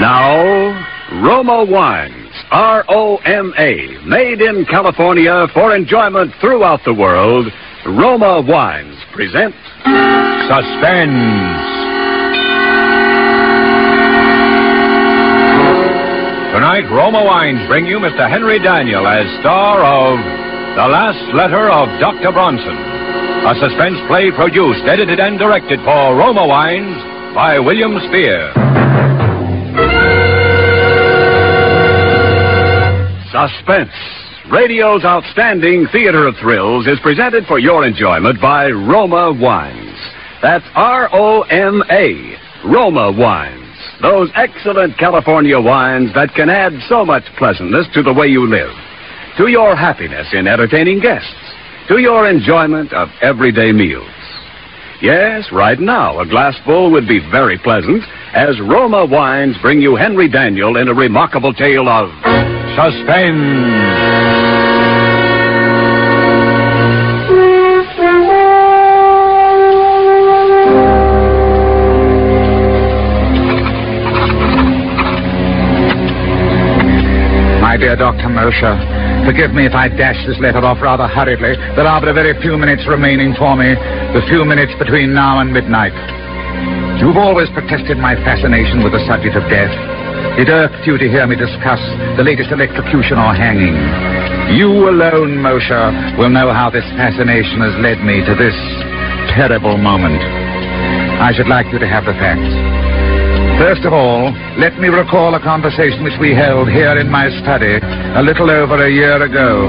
Now, Roma Wines, R-O-M-A, made in California for enjoyment throughout the world, Roma Wines present Suspense. Tonight, Roma Wines bring you Mr. Henry Daniell as star of The Last Letter of Dr. Bronson, a suspense play produced, edited, and directed for Roma Wines by William Spear. Suspense, radio's outstanding theater of thrills, is presented for your enjoyment by Roma Wines. That's R-O-M-A, Roma Wines. Those excellent California wines that can add so much pleasantness to the way you live, to your happiness in entertaining guests, to your enjoyment of everyday meals. Yes, right now, a glassful would be very pleasant as Roma Wines bring you Henry Daniell in a remarkable tale of Suspense. My dear Dr. Mosher, forgive me if I dash this letter off rather hurriedly. There are but a very few minutes remaining for me, the few minutes between now and midnight. You've always protested my fascination with the subject of death. It irked you to hear me discuss the latest electrocution or hanging. You alone, Mosher, will know how this fascination has led me to this terrible moment. I should like you to have the facts. First of all, let me recall a conversation which we held here in my study a little over a year ago.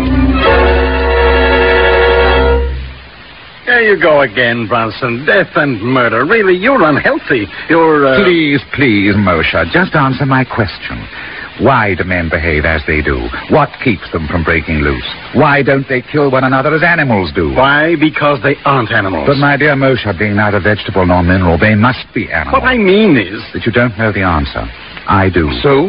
There you go again, Bronson. Death and murder. Really, you're unhealthy. You're, Please, Mosher, just answer my question. Why do men behave as they do? What keeps them from breaking loose? Why don't they kill one another as animals do? Why? Because they aren't animals. But, my dear Mosher, being neither vegetable nor mineral, they must be animals. What I mean is that you don't know the answer. I do. So?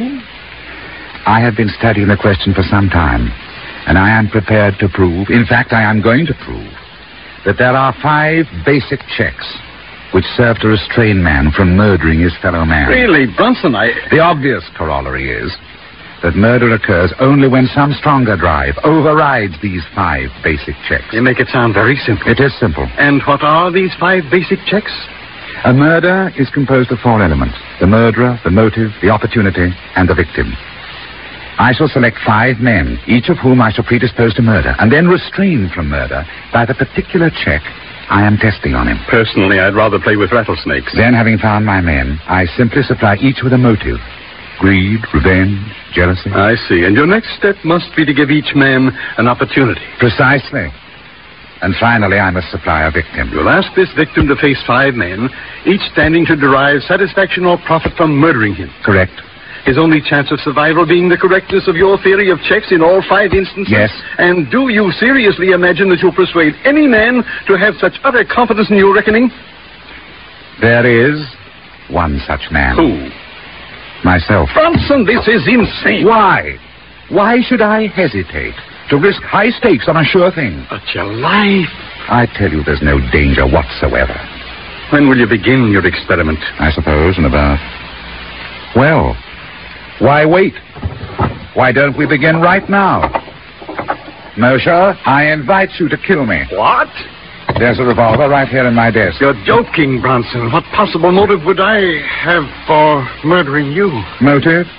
I have been studying the question for some time, and I am prepared to prove, in fact, I am going to prove, that there are 5 basic checks which serve to restrain man from murdering his fellow man. Really, Bronson, The obvious corollary is that murder occurs only when some stronger drive overrides these 5 basic checks. You make it sound very simple. It is simple. And what are these 5 basic checks? A murder is composed of 4 elements: the murderer, the motive, the opportunity, and the victim. I shall select 5 men, each of whom I shall predispose to murder, and then restrain from murder by the particular check I am testing on him. Personally, I'd rather play with rattlesnakes. Then, having found my men, I simply supply each with a motive: greed, revenge, jealousy. I see. And your next step must be to give each man an opportunity. Precisely. And finally, I must supply a victim. You'll ask this victim to face 5 men, each standing to derive satisfaction or profit from murdering him. Correct. His only chance of survival being the correctness of your theory of checks in all 5 instances? Yes. And do you seriously imagine that you'll persuade any man to have such utter confidence in your reckoning? There is one such man. Who? Myself. Bronson, this is insane. Why? Why should I hesitate to risk high stakes on a sure thing? But your life. I tell you, there's no danger whatsoever. When will you begin your experiment? I suppose in about... Well, why wait? Why don't we begin right now? Mosher, I invite you to kill me. What? There's a revolver right here in my desk. You're joking, Bronson. What possible motive would I have for murdering you? Motive?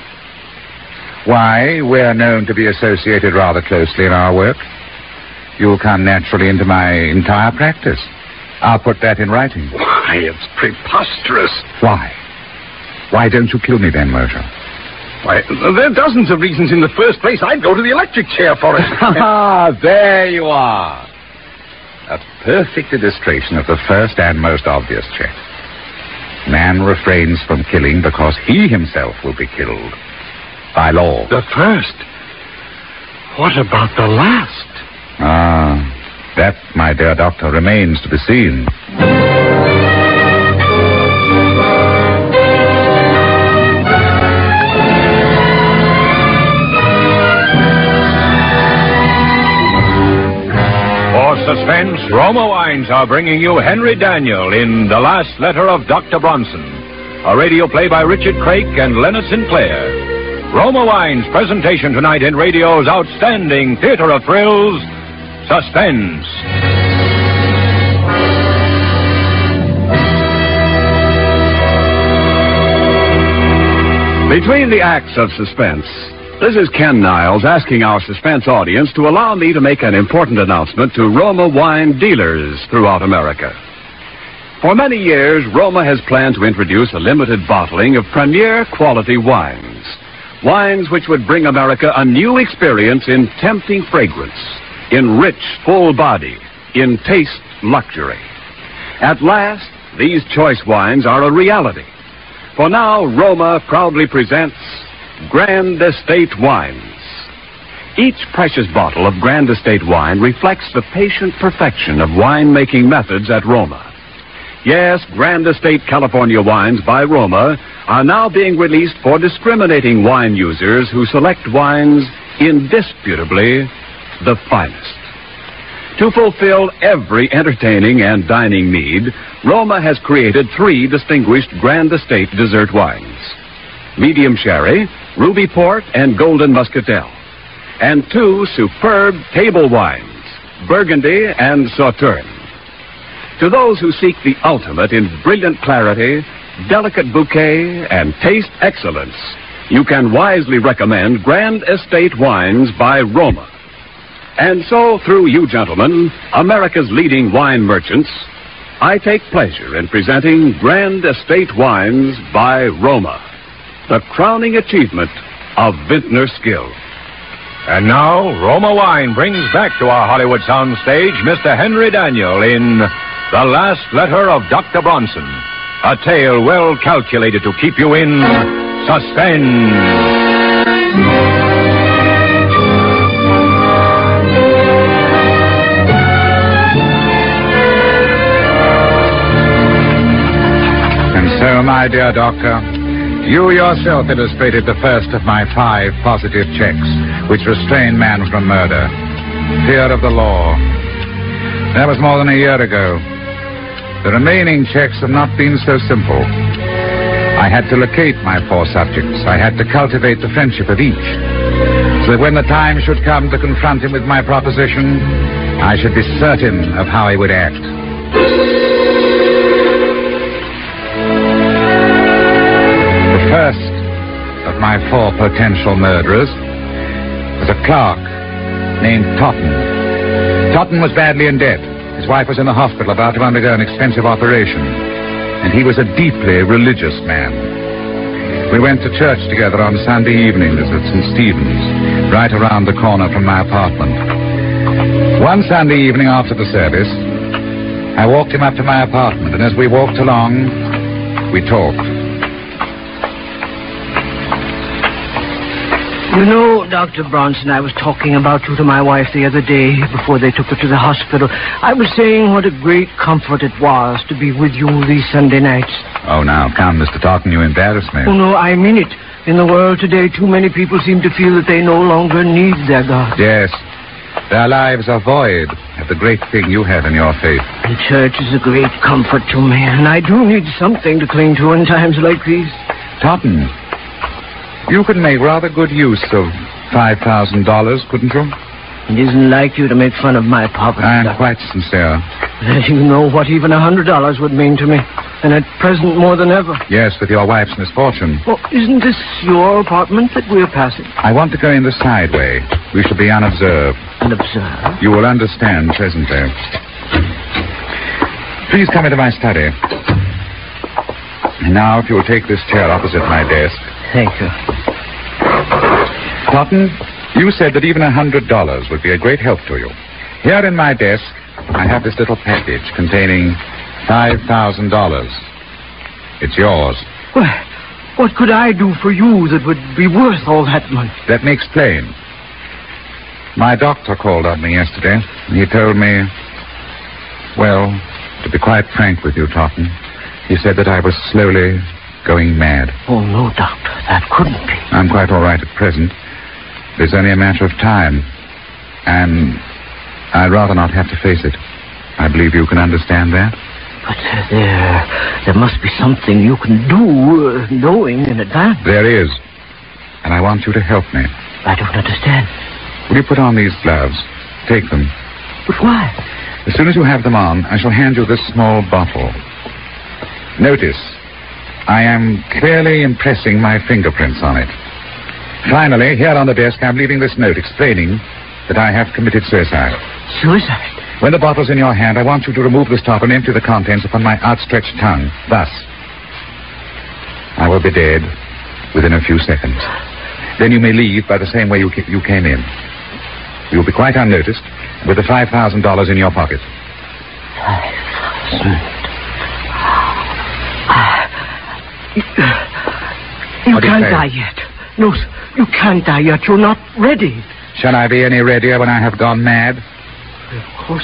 Why, we're known to be associated rather closely in our work. You'll come naturally into my entire practice. I'll put that in writing. Why, it's preposterous. Why? Why don't you kill me then, Mosher? Why, there are dozens of reasons. In the first place, I'd go to the electric chair for it. Ah, there you are. A perfect illustration of the first and most obvious check. Man refrains from killing because he himself will be killed. By law. The first? What about the last? Ah, that, my dear doctor, remains to be seen. Suspense, Roma Wines are bringing you Henry Daniell in The Last Letter of Dr. Bronson, a radio play by Richard Craik and Leonard Sinclair. Roma Wine's presentation tonight in radio's outstanding theater of thrills, Suspense. Between the acts of suspense, this is Ken Niles asking our suspense audience to allow me to make an important announcement to Roma wine dealers throughout America. For many years, Roma has planned to introduce a limited bottling of premier quality wines. Wines which would bring America a new experience in tempting fragrance, in rich, full body, in taste luxury. At last, these choice wines are a reality. For now, Roma proudly presents Grand Estate Wines. Each precious bottle of Grand Estate wine reflects the patient perfection of wine-making methods at Roma. Yes, Grand Estate California wines by Roma are now being released for discriminating wine users who select wines indisputably the finest. To fulfill every entertaining and dining need, Roma has created 3 distinguished Grand Estate dessert wines: medium sherry, ruby port, and golden muscatel, and 2 superb table wines, Burgundy and Sauterne. To those who seek the ultimate in brilliant clarity, delicate bouquet, and taste excellence, you can wisely recommend Grand Estate Wines by Roma. And so, through you gentlemen, America's leading wine merchants, I take pleasure in presenting Grand Estate Wines by Roma, the crowning achievement of vintner skill. And now, Roma Wine brings back to our Hollywood soundstage Mr. Henry Daniel in The Last Letter of Dr. Bronson, a tale well calculated to keep you in suspense. So, my dear doctor, you yourself illustrated the first of my 5 positive checks which restrain man from murder. Fear of the law. That was more than a year ago. The remaining checks have not been so simple. I had to locate my 4 subjects. I had to cultivate the friendship of each, so that when the time should come to confront him with my proposition, I should be certain of how he would act. First of my 4 potential murderers was a clerk named Totten. Totten was badly in debt. His wife was in the hospital about to undergo an expensive operation, and he was a deeply religious man. We went to church together on Sunday evenings at St. Stephen's, right around the corner from my apartment. One Sunday evening after the service, I walked him up to my apartment, and as we walked along, we talked. You know, Dr. Bronson, I was talking about you to my wife the other day before they took her to the hospital. I was saying what a great comfort it was to be with you these Sunday nights. Oh, now, come, Mr. Totten, you embarrass me. Oh, no, I mean it. In the world today, too many people seem to feel that they no longer need their God. Yes. Their lives are void of the great thing you have in your faith. And church is a great comfort to me, and I do need something to cling to in times like these. Totten, you could make rather good use of $5,000, couldn't you? It isn't like you to make fun of my poverty. I'm quite sincere. You know what even $100 would mean to me, and at present more than ever. Yes, with your wife's misfortune. Well, isn't this your apartment that we're passing? I want to go in the side way. We shall be unobserved. Unobserved? You will understand presently. Please come into my study. Now, if you will take this chair opposite my desk. Thank you. Totten, you said that even $100 would be a great help to you. Here in my desk, I have this little package containing $5,000. It's yours. Well, what could I do for you that would be worth all that money? Let me explain. My doctor called on me yesterday, and he told me, well, to be quite frank with you, Totten, he said that I was slowly going mad. Oh, no, doctor, that couldn't be. I'm quite all right at present. It's only a matter of time. And I'd rather not have to face it. I believe you can understand that. But there must be something you can do, knowing in advance. There is. And I want you to help me. I don't understand. Will you put on these gloves? Take them. But why? As soon as you have them on, I shall hand you this small bottle. Notice, I am clearly impressing my fingerprints on it. Finally, here on the desk, I'm leaving this note explaining that I have committed suicide. Suicide? When the bottle's in your hand, I want you to remove the stop and empty the contents upon my outstretched tongue. Thus. I will be dead within a few seconds. Then you may leave by the same way you came in. You'll be quite unnoticed, with the $5,000 in your pocket. 5,000. You can't die yet. No, sir, you can't die yet. You're not ready. Shall I be any readier when I have gone mad? Of course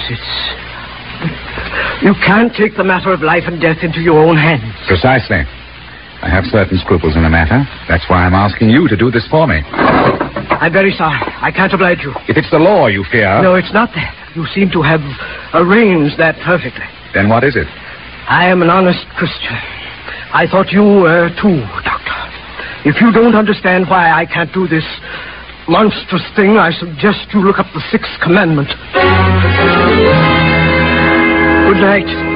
You can't take the matter of life and death into your own hands. Precisely. I have certain scruples in the matter. That's why I'm asking you to do this for me. I'm very sorry. I can't oblige you. If it's the law you fear... No, it's not that. You seem to have arranged that perfectly. Then what is it? I am an honest Christian. I thought you were too, Doctor. If you don't understand why I can't do this monstrous thing, I suggest you look up the 6th commandment. Good night.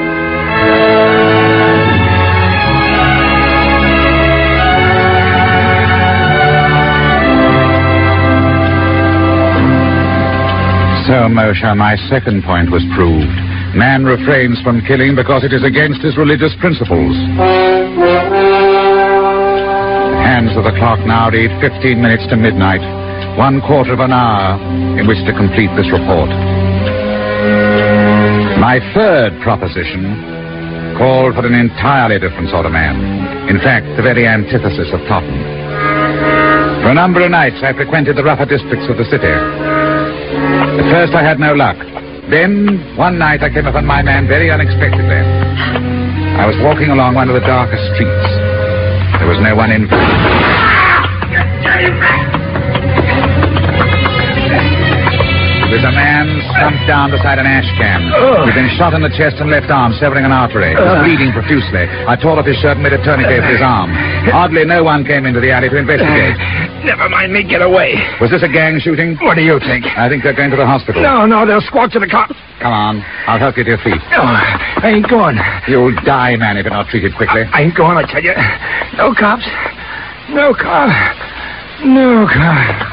So, Moshe, my second point was proved. Man refrains from killing because it is against his religious principles. The hands of the clock now read 15 minutes to midnight, 1/4 of an hour in which to complete this report. My third proposition called for an entirely different sort of man. In fact, the very antithesis of Totten. For a number of nights, I frequented the rougher districts of the city. At first, I had no luck. Then, one night, I came upon my man very unexpectedly. I was walking along one of the darkest streets. There was no one in... There's a man slumped down beside an ash can. He'd been shot in the chest and left arm, severing an artery. He was bleeding profusely. I tore off his shirt and made a tourniquet for his arm. Oddly, no one came into the alley to investigate. Never mind me, get away. Was this a gang shooting? What do you think? I think they're going to the hospital. No, they'll squawk to the cops. Come on, I'll help you to your feet. No, I ain't going. You'll die, man, if you're not treated quickly. I ain't going, I tell you. No cops. No car. No car.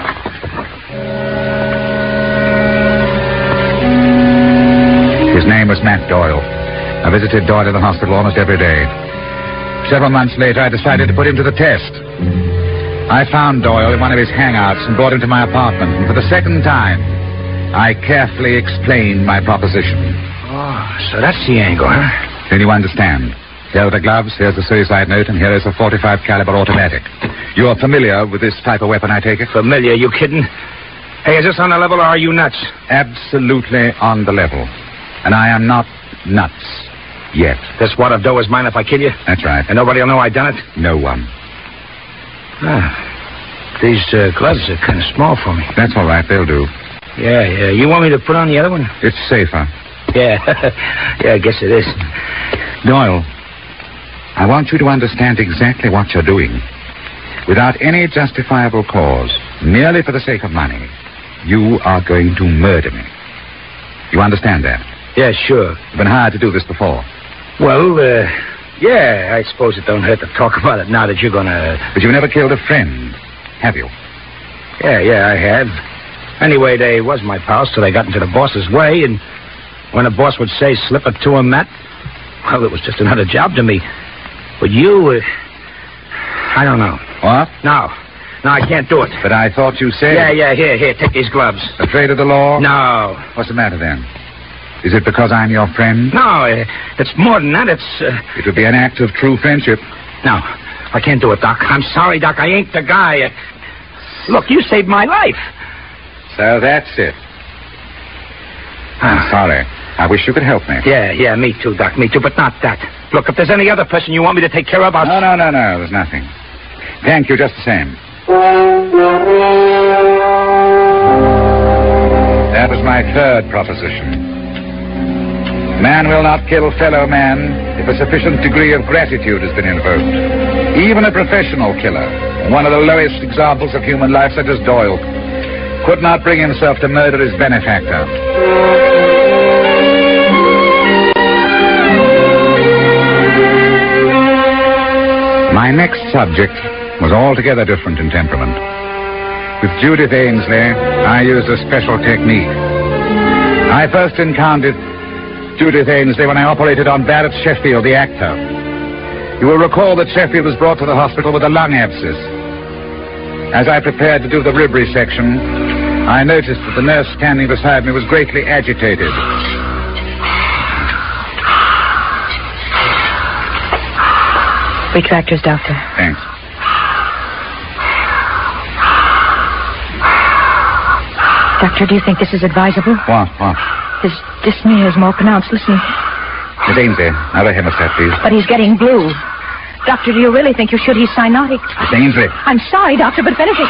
His name was Matt Doyle. I visited Doyle in the hospital almost every day. Several months later, I decided to put him to the test. I found Doyle in one of his hangouts and brought him to my apartment. And for the second time, I carefully explained my proposition. Oh, so that's the angle, huh? Then you understand. Here are the gloves, here's the suicide note, and here is a .45 caliber automatic. You are familiar with this type of weapon, I take it? Familiar? You kidding? Hey, is this on the level or are you nuts? Absolutely on the level. And I am not nuts yet. This wad of dough is mine if I kill you? That's right. And nobody will know I done it? No one. These gloves are kind of small for me. That's all right, they'll do. Yeah. You want me to put on the other one? It's safer. Yeah. Yeah, I guess it is. Doyle, I want you to understand exactly what you're doing. Without any justifiable cause, merely for the sake of money, you are going to murder me. You understand that? Yeah, sure. You've been hired to do this before. Well, yeah, I suppose it don't hurt to talk about it now that you're gonna... But you've never killed a friend, have you? Yeah, I have. Anyway, they was my pals till they got into the boss's way, and when the boss would say, slip it to him, Matt, well, it was just another job to me. But you, I don't know. What? No, I can't do it. But I thought you said... Yeah, here, take these gloves. Afraid of the law? No. What's the matter, then? Is it because I'm your friend? No, it's more than that. It's... It would be an act of true friendship. No, I can't do it, Doc. I'm sorry, Doc. I ain't the guy. Look, you saved my life. So that's it. I'm sorry. I wish you could help me. Yeah, me too, Doc. Me too, but not that. Look, if there's any other person you want me to take care of, I'll... No. There's nothing. Thank you just the same. That was my third proposition. Man will not kill fellow man if a sufficient degree of gratitude has been invoked. Even a professional killer, one of the lowest examples of human life, such as Doyle, could not bring himself to murder his benefactor. My next subject was altogether different in temperament. With Judith Ainsley, I used a special technique. I first encountered Judith Ainsley when I operated on Barrett Sheffield, the actor. You will recall that Sheffield was brought to the hospital with a lung abscess. As I prepared to do the rib resection, I noticed that the nurse standing beside me was greatly agitated. Retractors, Doctor. Thanks. Doctor, do you think this is advisable? What? His dyspnea is more pronounced. Listen. Miss Ainsley, another hemostat, please. But he's getting blue. Doctor, do you really think you should? He's cyanotic. Miss Ainsley. I'm sorry, Doctor, but if anything...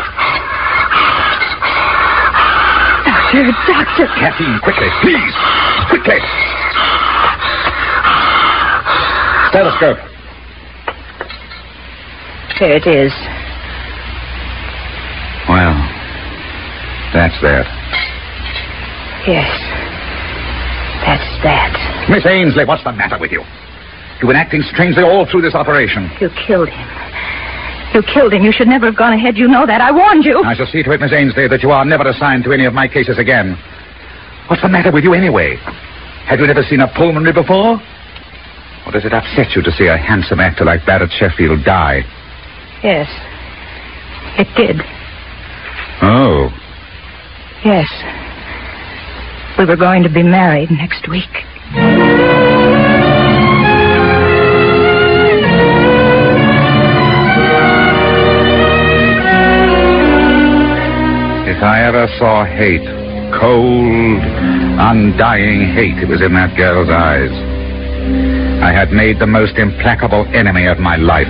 Doctor. Caffeine, quickly, please. Quickly. Stethoscope. Here it is. Well, that's that. Yes. That's that. Miss Ainsley, what's the matter with you? You've been acting strangely all through this operation. You killed him. You killed him. You should never have gone ahead. You know that. I warned you. I shall see to it, Miss Ainsley, that you are never assigned to any of my cases again. What's the matter with you anyway? Have you never seen a pulmonary before? Or does it upset you to see a handsome actor like Barrett Sheffield die? Yes. It did. Oh. Yes. We were going to be married next week. If I ever saw hate, cold, undying hate, it was in that girl's eyes. I had made the most implacable enemy of my life.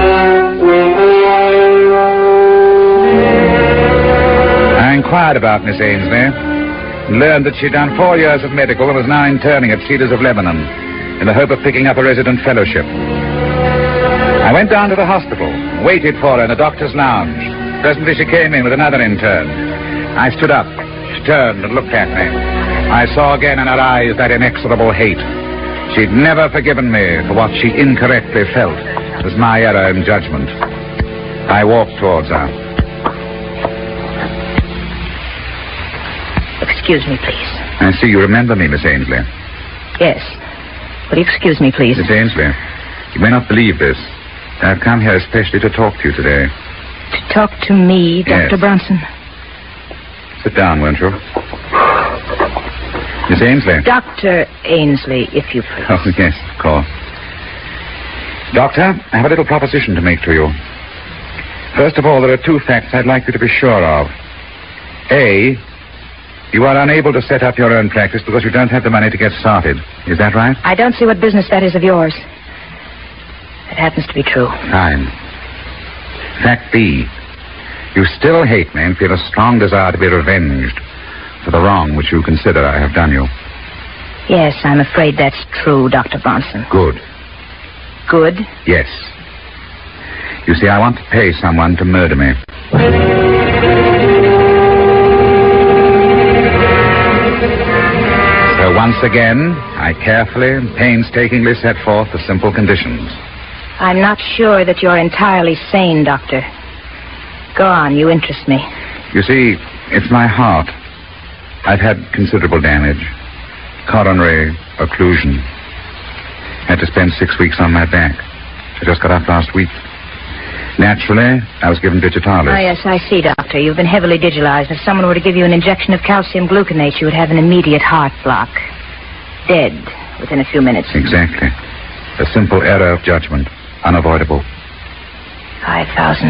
I inquired about Miss Ainsley and learned that she'd done 4 years of medical and was now interning at Cedars of Lebanon in the hope of picking up a resident fellowship. I went down to the hospital, waited for her in the doctor's lounge. Presently she came in with another intern. I stood up. She turned and looked at me. I saw again in her eyes that inexorable hate. She'd never forgiven me for what she incorrectly felt was my error in judgment. I walked towards her. Excuse me, please. I see you remember me, Miss Ainsley. Yes. Will you excuse me, please? Miss Ainsley, you may not believe this. I've come here especially to talk to you today. To talk to me, Dr. Yes. Bronson? Sit down, won't you? Miss Ainsley. Dr. Ainsley, if you please. Oh, yes, of course. Doctor, I have a little proposition to make to you. First of all, there are 2 facts I'd like you to be sure of. A, you are unable to set up your own practice because you don't have the money to get started. Is that right? I don't see what business that is of yours. It happens to be true. Fine. Fact B, you still hate me and feel a strong desire to be revenged for the wrong which you consider I have done you. Yes, I'm afraid that's true, Dr. Bronson. Good. Good? Yes. You see, I want to pay someone to murder me. So once again, I carefully and painstakingly set forth the simple conditions. I'm not sure that you're entirely sane, Doctor. Go on, you interest me. You see, it's my heart. I've had considerable damage. Coronary occlusion. Had to spend 6 weeks on my back. I just got up last week. Naturally, I was given digitalis. Oh, yes, I see, Doctor. You've been heavily digitalized. If someone were to give you an injection of calcium gluconate, you would have an immediate heart block. Dead within a few minutes. Exactly. A simple error of judgment. Unavoidable. $5,000.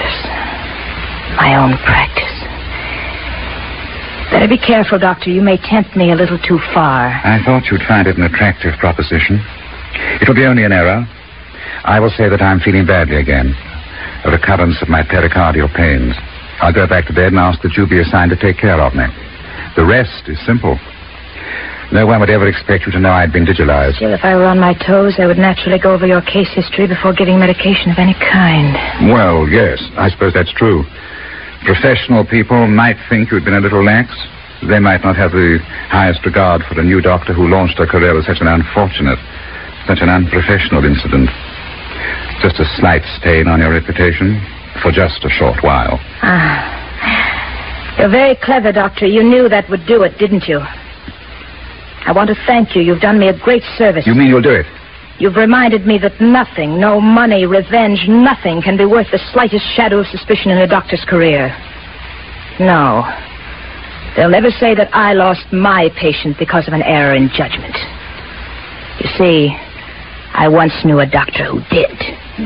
My own practice. Better be careful, Doctor. You may tempt me a little too far. I thought you'd find it an attractive proposition. It'll be only an error. I will say that I'm feeling badly again. A recurrence of my pericardial pains. I'll go back to bed and ask that you be assigned to take care of me. The rest is simple. No one would ever expect you to know I'd been digitalized. Still, if I were on my toes, I would naturally go over your case history before giving medication of any kind. Well, yes, I suppose that's true. Professional people might think you'd been a little lax. They might not have the highest regard for a new doctor who launched a career with such an unfortunate, such an unprofessional incident. Just a slight stain on your reputation for just a short while. You're very clever, Doctor. You knew that would do it, didn't you? I want to thank you. You've done me a great service. You mean you'll do it? You've reminded me that nothing, no money, revenge, nothing can be worth the slightest shadow of suspicion in a doctor's career. No. They'll never say that I lost my patient because of an error in judgment. You see, I once knew a doctor who did.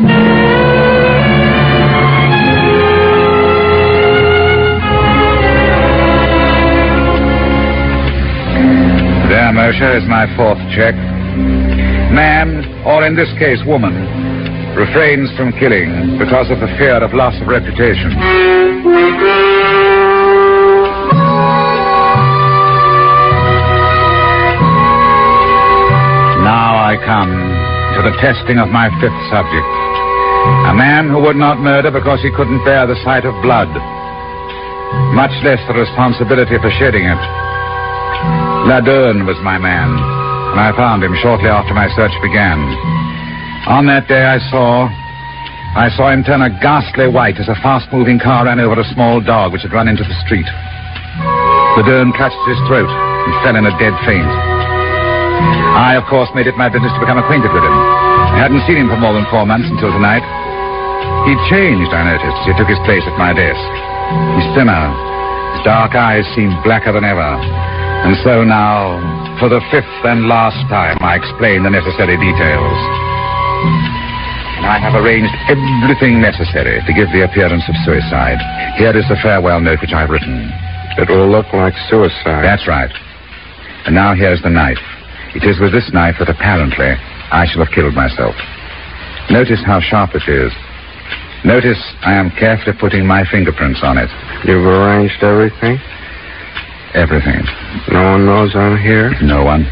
There, Moshe, is my fourth check. Man, or in this case, woman, refrains from killing because of the fear of loss of reputation. Now I come to the testing of my fifth subject. A man who would not murder because he couldn't bear the sight of blood, much less the responsibility for shedding it. Ladurn was my man, and I found him shortly after my search began. On that day I saw him turn a ghastly white as a fast-moving car ran over a small dog which had run into the street. Ladurn clutched his throat and fell in a dead faint. I, of course, made it my business to become acquainted with him. I hadn't seen him for more than 4 months until tonight. He'd changed, I noticed, as he took his place at my desk. He's thinner. His dark eyes seemed blacker than ever. And so now, for the fifth and last time, I explain the necessary details. And I have arranged everything necessary to give the appearance of suicide. Here is the farewell note which I've written. It will look like suicide. That's right. And now here's the knife. It is with this knife that apparently I shall have killed myself. Notice how sharp it is. Notice I am carefully putting my fingerprints on it. You've arranged everything? Everything. No one knows I'm here? No one.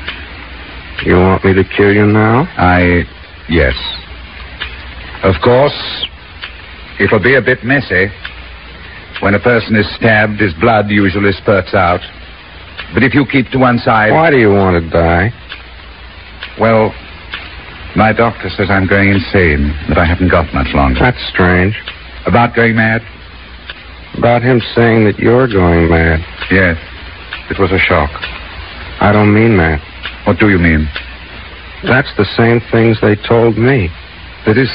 You want me to kill you now? Yes. Of course, it'll be a bit messy. When a person is stabbed, his blood usually spurts out. But if you keep to one side... Why do you want to die? Well, my doctor says I'm going insane, that I haven't got much longer. That's strange. About going mad? About him saying that you're going mad. Yes. It was a shock. I don't mean that. What do you mean? That's the same things they told me. That is...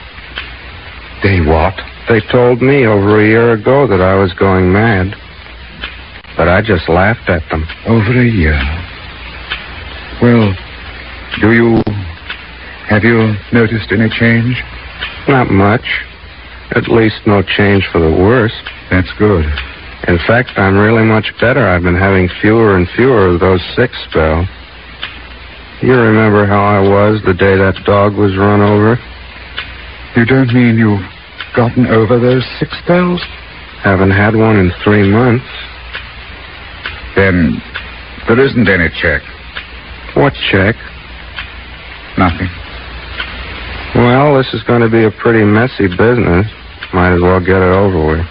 They what? They told me over a year ago that I was going mad. But I just laughed at them. Over a year? Well, have you noticed any change? Not much. At least no change for the worse. That's good. In fact, I'm really much better. I've been having fewer and fewer of those sick spells. You remember how I was the day that dog was run over? You don't mean you've gotten over those sick spells? Haven't had one in 3 months. Then there isn't any check. What check? Nothing. Well, this is going to be a pretty messy business. Might as well get it over with.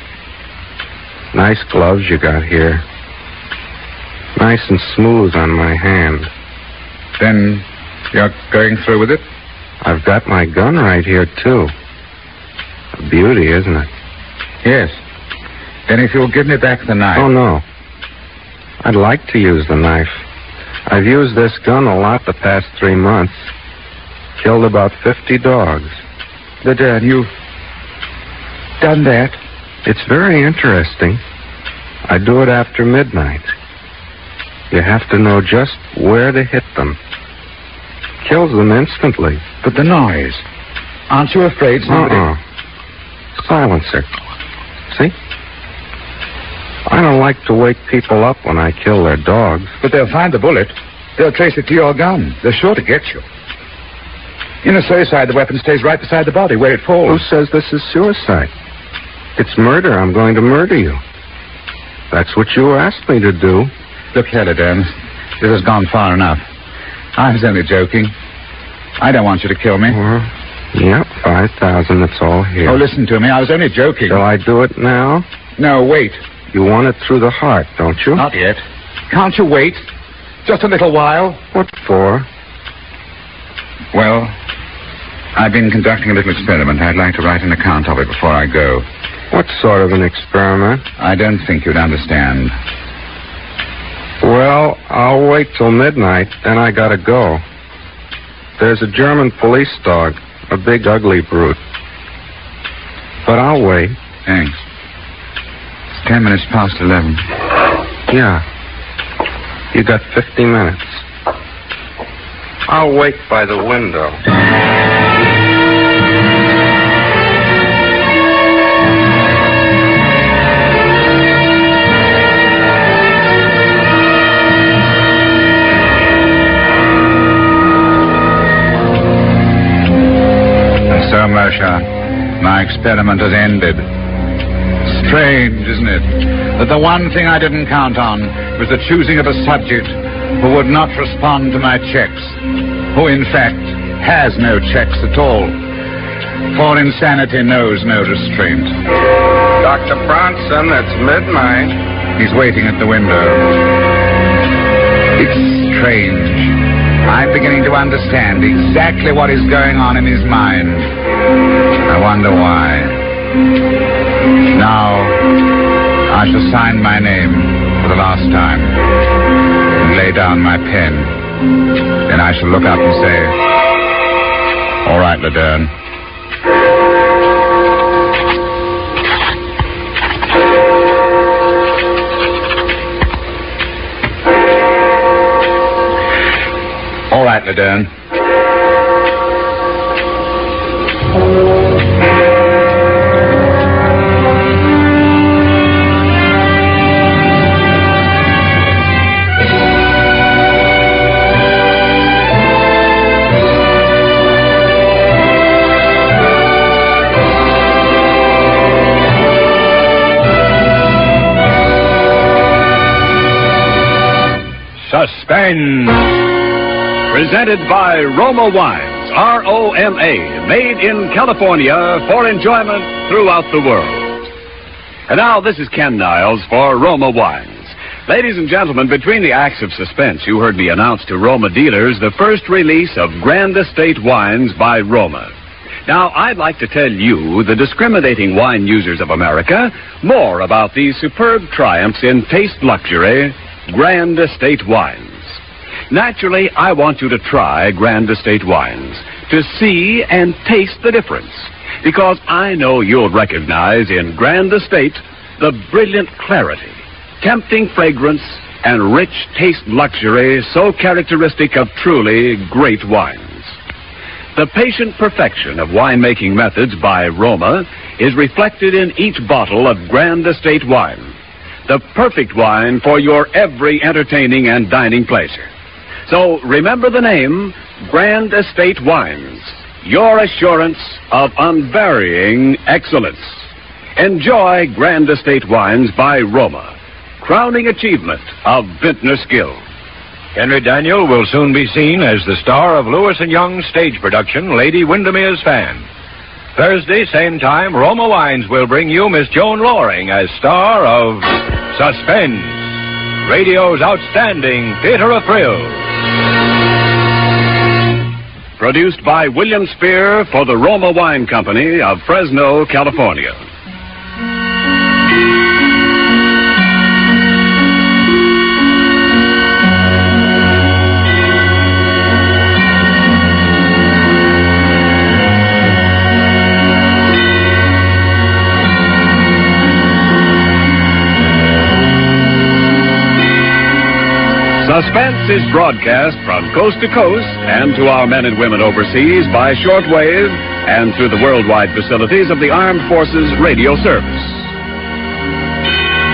Nice gloves you got here. Nice and smooth on my hand. Then you're going through with it? I've got my gun right here, too. A beauty, isn't it? Yes. Then if you'll give me back the knife... Oh, no. I'd like to use the knife. I've used this gun a lot the past 3 months. Killed about 50 dogs. Ladurn, you've done that? It's very interesting. I do it after midnight. You have to know just where to hit them. Kills them instantly. But the noise. Aren't you afraid somebody... Silencer. See? I don't like to wake people up when I kill their dogs. But they'll find the bullet. They'll trace it to your gun. They're sure to get you. In a suicide, the weapon stays right beside the body where it falls. Who says this is suicide? It's murder. I'm going to murder you. That's what you asked me to do. Look here, Ladurn. This has gone far enough. I was only joking. I don't want you to kill me. Well, yep, 5,000. It's all here. Oh, listen to me. I was only joking. Shall I do it now? No, wait. You want it through the heart, don't you? Not yet. Can't you wait? Just a little while. What for? Well, I've been conducting a little experiment. I'd like to write an account of it before I go. What sort of an experiment? I don't think you'd understand. Well, I'll wait till midnight, then I gotta go. There's a German police dog, a big ugly brute. But I'll wait. Thanks. It's 10 minutes past 11. Yeah. You got 50 minutes. I'll wait by the window. So, Mosher, my experiment has ended. Strange, isn't it? That the one thing I didn't count on was the choosing of a subject who would not respond to my checks, who, in fact, has no checks at all. For insanity knows no restraint. Dr. Bronson, it's midnight. He's waiting at the window. It's strange. I'm beginning to understand exactly what is going on in his mind. I wonder why. Now, I shall sign my name for the last time and lay down my pen. Then I shall look up and say, "All right, Laderne." All right, Laderne. Suspense. Presented by Roma Wines, R-O-M-A, made in California for enjoyment throughout the world. And now, this is Ken Niles for Roma Wines. Ladies and gentlemen, between the acts of suspense, you heard me announce to Roma dealers the first release of Grand Estate wines by Roma. Now, I'd like to tell you, the discriminating wine users of America, more about these superb triumphs in taste luxury, Grand Estate wines. Naturally, I want you to try Grand Estate wines to see and taste the difference, because I know you'll recognize in Grand Estate the brilliant clarity, tempting fragrance, and rich taste luxury so characteristic of truly great wines. The patient perfection of winemaking methods by Roma is reflected in each bottle of Grand Estate wine, the perfect wine for your every entertaining and dining pleasure. So remember the name, Grand Estate Wines, your assurance of unvarying excellence. Enjoy Grand Estate Wines by Roma, crowning achievement of vintner skill. Henry Daniell will soon be seen as the star of Lewis & Young's stage production, Lady Windermere's Fan. Thursday, same time, Roma Wines will bring you Miss Joan Loring as star of Suspense, radio's outstanding theater of thrills. Produced by William Spear for the Roma Wine Company of Fresno, California. Suspense is broadcast from coast to coast and to our men and women overseas by shortwave and through the worldwide facilities of the Armed Forces Radio Service.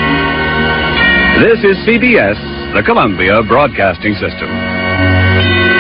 This is CBS, the Columbia Broadcasting System.